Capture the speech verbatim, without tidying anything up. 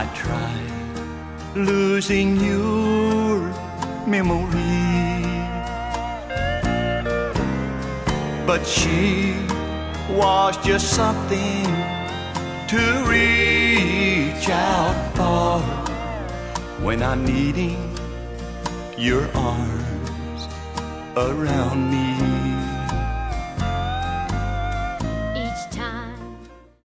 I tried losing your memory, but she was just something to reach out for when I'm needing your arms around me.